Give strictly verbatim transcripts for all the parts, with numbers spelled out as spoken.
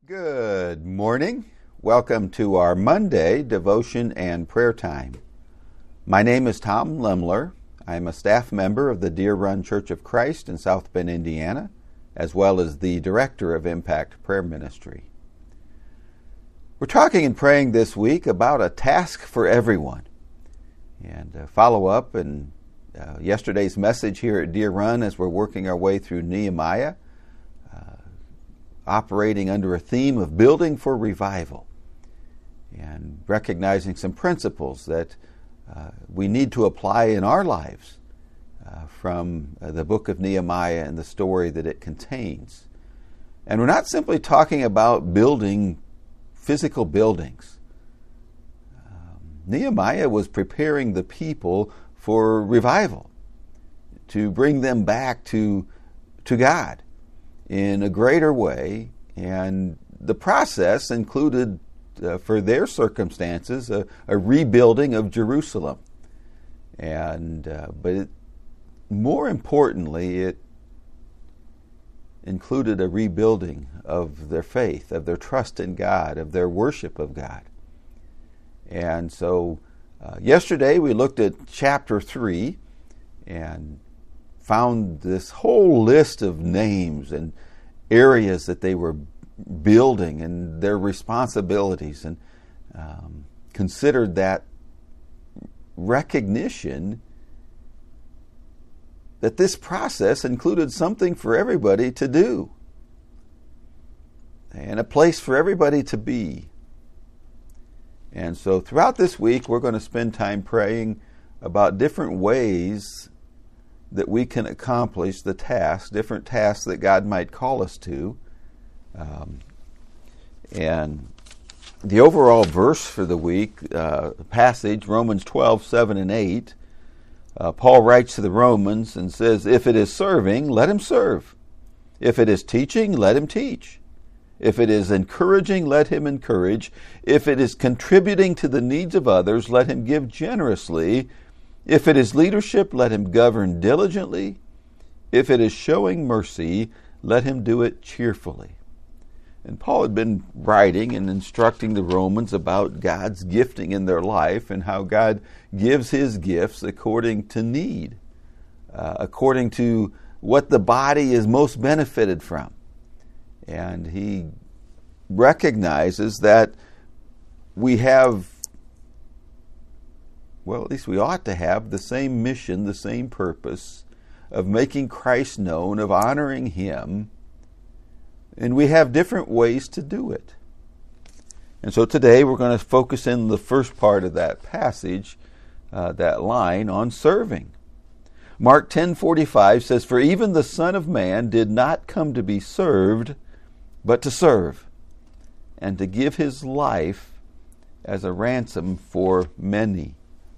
Good morning. Welcome to our Monday devotion and prayer time. My name is Tom Lemler. I'm a staff member of the Deer Run Church of Christ in South Bend, Indiana, as well as the director of Impact Prayer Ministry. We're talking and praying this week about a task for everyone. And uh, follow up in uh, yesterday's message here at Deer Run as we're working our way through Nehemiah, operating under a theme of building for revival and recognizing some principles that uh, we need to apply in our lives uh, from uh, the book of Nehemiah and the story that it contains. And we're not simply talking about building physical buildings. Um, Nehemiah was preparing the people for revival, to bring them back to, to God in a greater way, and the process included, uh, for their circumstances, a, a rebuilding of Jerusalem. And uh, but it, more importantly, it included a rebuilding of their faith, of their trust in God, of their worship of God. And so, uh, yesterday we looked at chapter three, and found this whole list of names and areas that they were building and their responsibilities, and um, considered that recognition that this process included something for everybody to do and a place for everybody to be. And so throughout this week we're going to spend time praying about different ways that we can accomplish the task, different tasks that God might call us to. Um, and the overall verse for the week, uh, passage, Romans twelve, seven and eight, uh, Paul writes to the Romans and says, "If it is serving, let him serve. If it is teaching, let him teach. If it is encouraging, let him encourage. If it is contributing to the needs of others, let him give generously. If it is leadership, let him govern diligently. If it is showing mercy, let him do it cheerfully." And Paul had been writing and instructing the Romans about God's gifting in their life and how God gives his gifts according to need, uh, according to what the body is most benefited from. And he recognizes that we have, well, at least we ought to have the same mission, the same purpose of making Christ known, of honoring him, and we have different ways to do it. And so today we're going to focus in the first part of that passage, uh, that line, on serving. Mark ten forty-five says, "For even the Son of Man did not come to be served, but to serve, and to give his life as a ransom for many."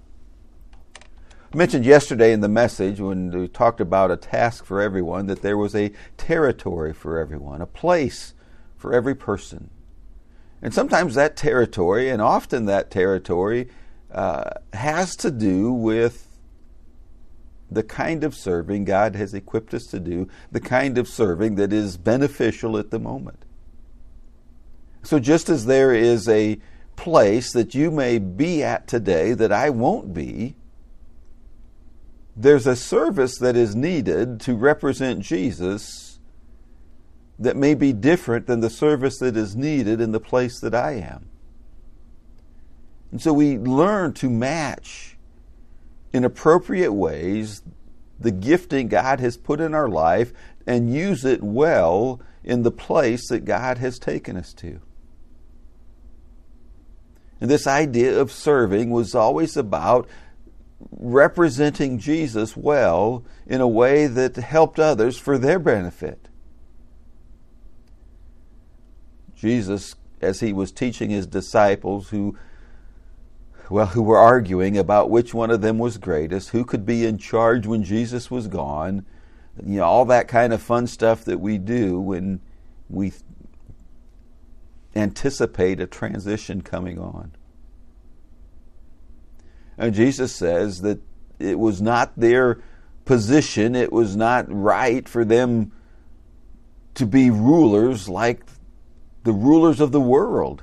I mentioned yesterday in the message when we talked about a task for everyone that there was a territory for everyone, a place for every person. And sometimes that territory, and often that territory, uh, has to do with the kind of serving God has equipped us to do, the kind of serving that is beneficial at the moment. So just as there is a place that you may be at today that I won't be, there's a service that is needed to represent Jesus that may be different than the service that is needed in the place that I am. And so we learn to match in appropriate ways the gifting God has put in our life and use it well in the place that God has taken us to. And this idea of serving was always about representing Jesus well in a way that helped others for their benefit. Jesus, as he was teaching his disciples who, well, who were arguing about which one of them was greatest, who could be in charge when Jesus was gone, you know, all that kind of fun stuff that we do when we anticipate a transition coming on. And Jesus says that it was not their position, it was not right for them to be rulers like the rulers of the world,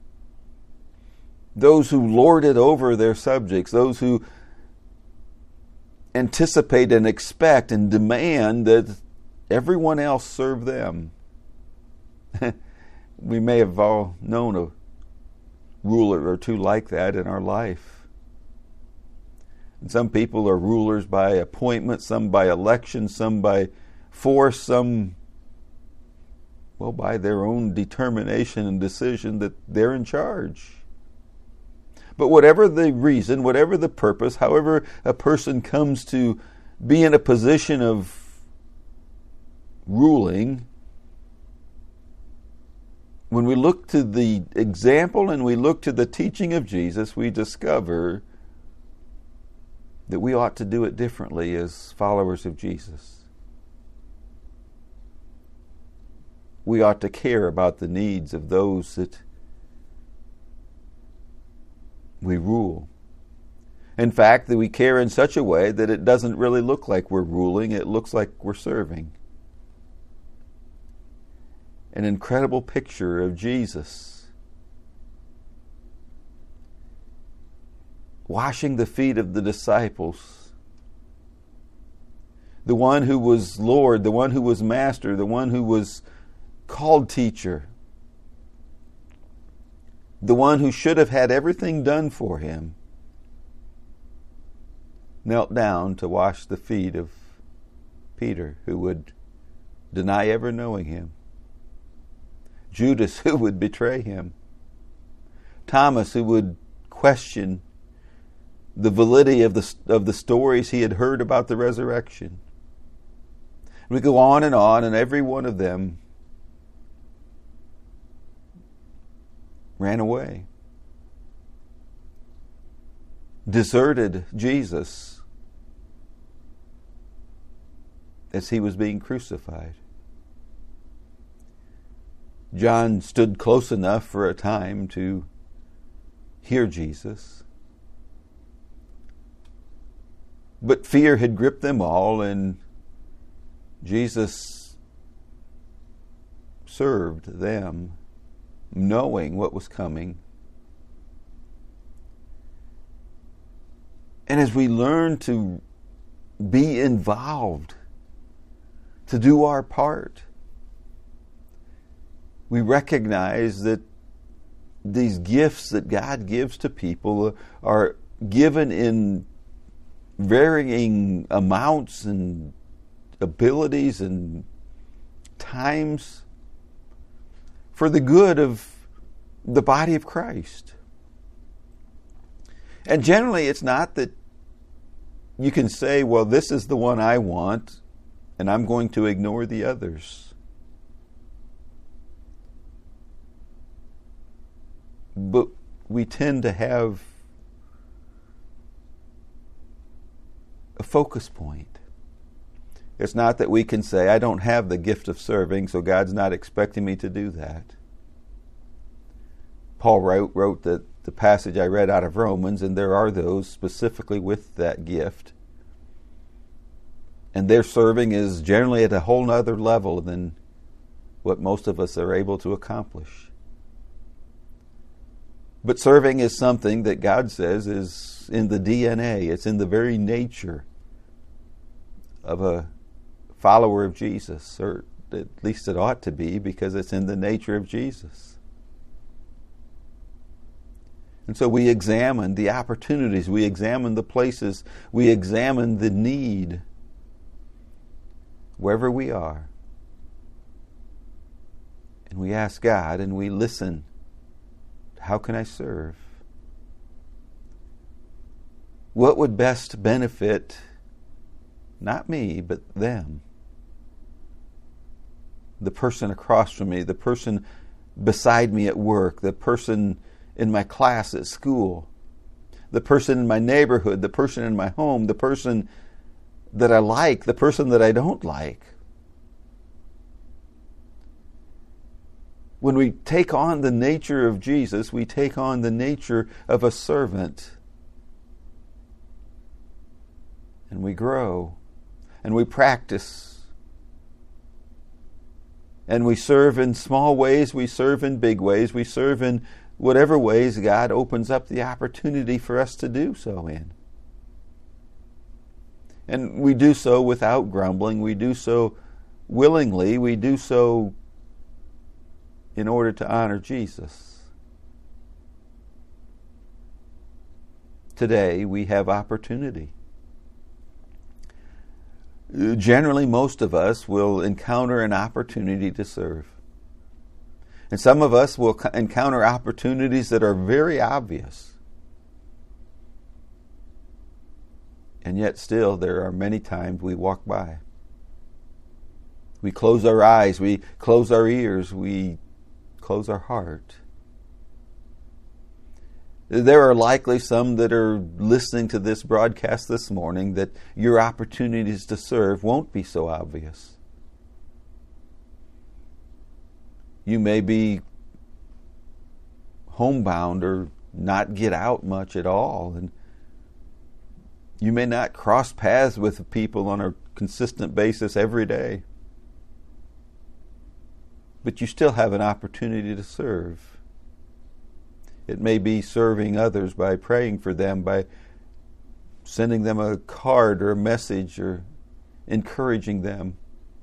those who lord it over their subjects, those who anticipate and expect and demand that everyone else serve them. We may have all known a ruler or two like that in our life. And some people are rulers by appointment, some by election, some by force, some, well, by their own determination and decision that they're in charge. But whatever the reason, whatever the purpose, however a person comes to be in a position of ruling, when we look to the example and we look to the teaching of Jesus, we discover that we ought to do it differently as followers of Jesus. We ought to care about the needs of those that we rule. In fact, that we care in such a way that it doesn't really look like we're ruling, it looks like we're serving. An incredible picture of Jesus washing the feet of the disciples, the one who was Lord, the one who was Master, the one who was called teacher, the one who should have had everything done for him, knelt down to wash the feet of Peter, who would deny ever knowing him, Judas, who would betray him, Thomas, who would question the validity of the, of the stories he had heard about the resurrection. We go on and on, and every one of them ran away, deserted Jesus as he was being crucified. John stood close enough for a time to hear Jesus, but fear had gripped them all, and Jesus served them, knowing what was coming. And as we learn to be involved, to do our part, we recognize that these gifts that God gives to people are given in varying amounts and abilities and times for the good of the body of Christ. And generally it's not that you can say, well, this is the one I want, and I'm going to ignore the others. But we tend to have a focus point. It's not that we can say, I don't have the gift of serving, so God's not expecting me to do that. Paul wrote, wrote the, the passage I read out of Romans, and there are those specifically with that gift. And their serving is generally at a whole other level than what most of us are able to accomplish. But serving is something that God says is in the D N A. It's in the very nature of a follower of Jesus, or at least it ought to be, because it's in the nature of Jesus. And so we examine the opportunities, we examine the places, we examine the need wherever we are. And we ask God and we listen. How can I serve? What would best benefit not me, but them? The person across from me, the person beside me at work, the person in my class at school, the person in my neighborhood, the person in my home, the person that I like, the person that I don't like. When we take on the nature of Jesus, we take on the nature of a servant. And we grow. And we practice. And we serve in small ways, we serve in big ways, we serve in whatever ways God opens up the opportunity for us to do so in. And we do so without grumbling, we do so willingly, we do so in order to honor Jesus. Today we have opportunity. Generally, most of us will encounter an opportunity to serve. And some of us will encounter opportunities that are very obvious. And yet still, there are many times we walk by. We close our eyes, we close our ears, we close our heart. There are likely some that are listening to this broadcast this morning that your opportunities to serve won't be so obvious. You may be homebound or not get out much at all, and you may not cross paths with people on a consistent basis every day. But you still have an opportunity to serve. It may be serving others by praying for them, by sending them a card or a message or encouraging them.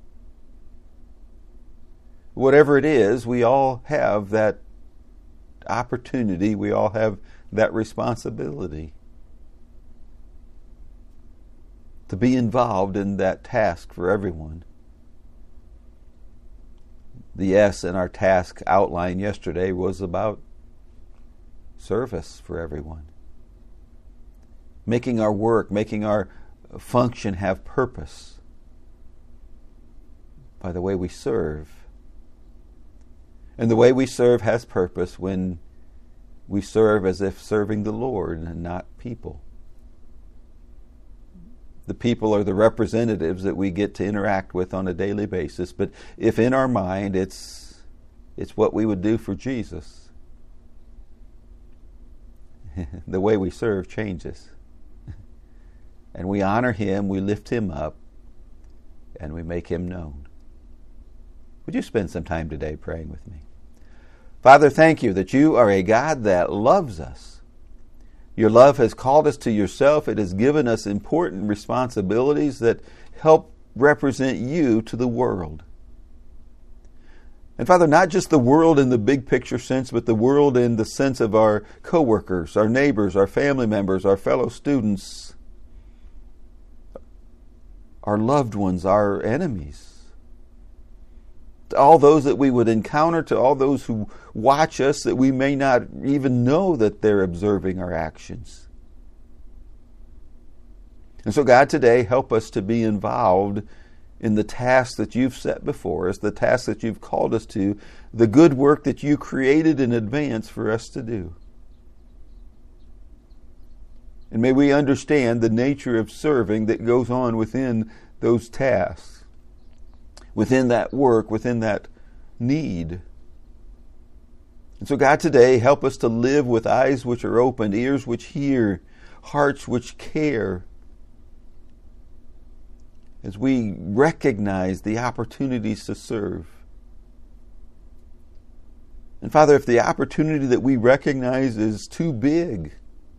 Whatever it is, we all have that opportunity, we all have that responsibility to be involved in that task for everyone. The S in our task outline yesterday was about service for everyone. Making our work, making our function have purpose by the way we serve. And the way we serve has purpose when we serve as if serving the Lord and not people. The people are the representatives that we get to interact with on a daily basis, but if in our mind it's it's what we would do for Jesus, the way we serve changes. And we honor Him, we lift Him up, and we make Him known. Would you spend some time today praying with me? Father, thank you that you are a God that loves us. Your love has called us to yourself. It has given us important responsibilities that help represent you to the world. And Father, not just the world in the big picture sense, but the world in the sense of our coworkers, our neighbors, our family members, our fellow students, our loved ones, our enemies. To all those that we would encounter, to all those who watch us that we may not even know that they're observing our actions. And so God, today, help us to be involved in the task that you've set before us, the task that you've called us to, the good work that you created in advance for us to do. And may we understand the nature of serving that goes on within those tasks, within that work, within that need. And so God, today, help us to live with eyes which are open, ears which hear, hearts which care, as we recognize the opportunities to serve. And Father, if the opportunity that we recognize is too big,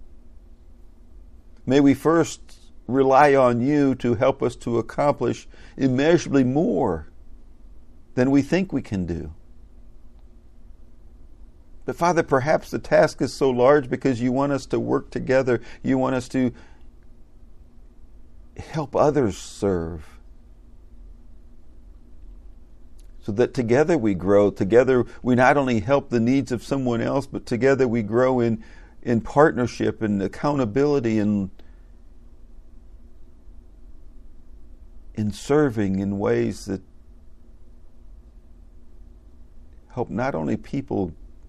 may we first rely on you to help us to accomplish immeasurably more than we think we can do. But Father, perhaps the task is so large because you want us to work together. You want us to help others serve, so that together we grow. Together we not only help the needs of someone else, but together we grow in, in partnership and accountability and in serving in ways that help not only people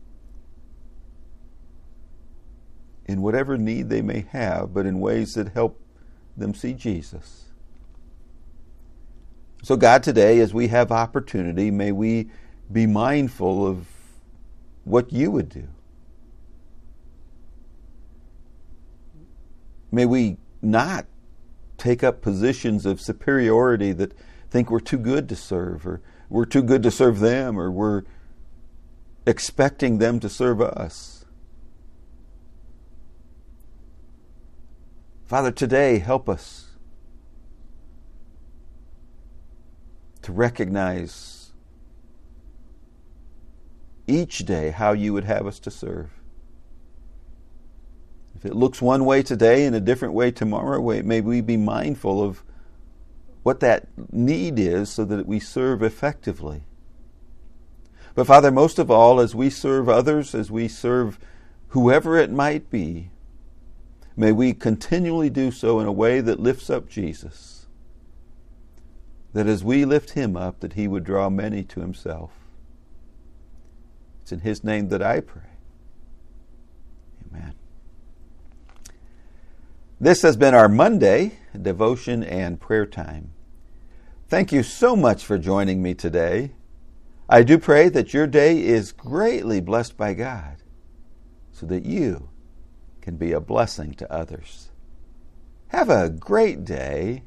in whatever need they may have, but in ways that help them see Jesus. So God, today, as we have opportunity, may we be mindful of what you would do. May we not take up positions of superiority that think we're too good to serve, or we're too good to serve them, or we're expecting them to serve us. Father, today help us to recognize each day how you would have us to serve. If it looks one way today and a different way tomorrow, may we be mindful of what that need is so that we serve effectively. But Father, most of all, as we serve others, as we serve whoever it might be, may we continually do so in a way that lifts up Jesus. That as we lift him up, that he would draw many to himself. It's in his name that I pray. Amen. This has been our Monday devotion and prayer time. Thank you so much for joining me today. I do pray that your day is greatly blessed by God, so that you can be a blessing to others. Have a great day.